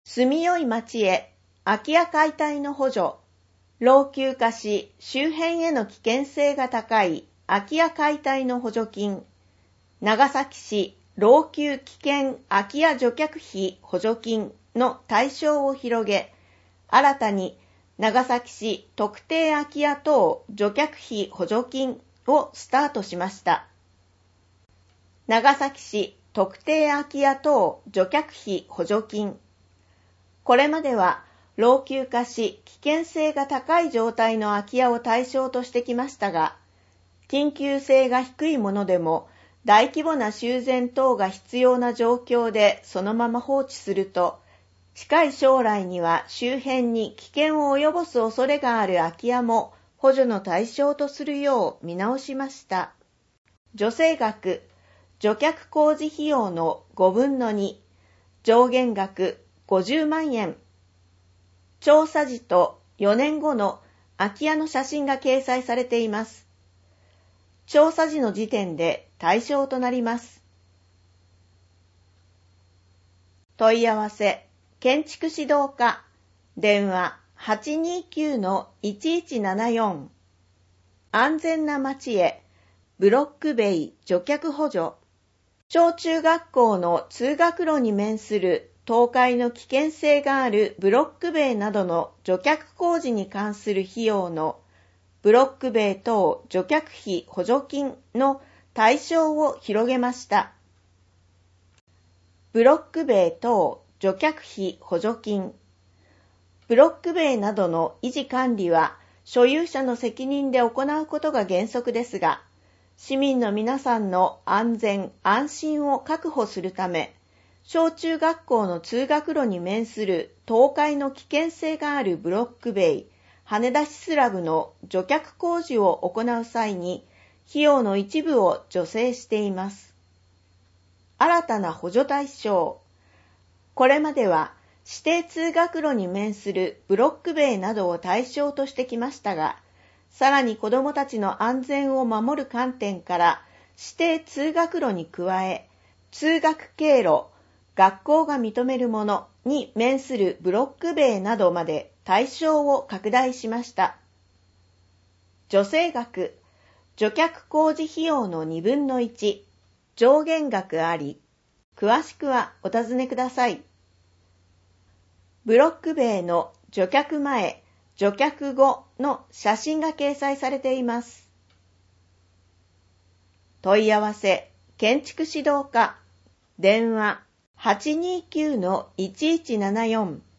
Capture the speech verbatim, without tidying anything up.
住みよい町へ空き家解体の補助、老朽化し周辺への危険性が高い空き家解体の補助金、長崎市老朽危険空き家除却費補助金の対象を広げ、新たに長崎市特定空き家等除却費補助金をスタートしました。長崎市特定空き家等除却費補助金。これまでは老朽化し危険性が高い状態の空き家を対象としてきましたが、緊急性が低いものでも大規模な修繕等が必要な状況でそのまま放置すると、近い将来には周辺に危険を及ぼす恐れがある空き家も補助の対象とするよう見直しました。助成額、除却工事費用のごぶんのに、上限額ごじゅうまんえん。調査時とよねんごの空き家の写真が掲載されています。調査時の時点で対象となります。問い合わせ、建築指導課、電話 はちにきゅうのいちいちななよん。安全な街へ、ブロック塀除却補助。小中学校の通学路に面する倒壊の危険性があるブロック塀などの除却工事に関する費用のブロック塀等除却費補助金の対象を広げました。ブロック塀等除却費補助金。ブロック塀などの維持管理は所有者の責任で行うことが原則ですが、市民の皆さんの安全・安心を確保するため、小中学校の通学路に面する倒壊の危険性があるブロック塀、はね出しスラブの除却工事を行う際に、費用の一部を助成しています。新たな補助対象。これまでは指定通学路に面するブロック塀などを対象としてきましたが、さらに子どもたちの安全を守る観点から指定通学路に加え、通学経路、学校が認めるものに面するブロック塀などまで対象を拡大しました。助成額、除却工事費用のにぶんのいち、上限額あり。詳しくはお尋ねください。ブロック塀の除却前、除却後の写真が掲載されています。問い合わせ、建築指導課、電話 はちにきゅうのいちいちななよん。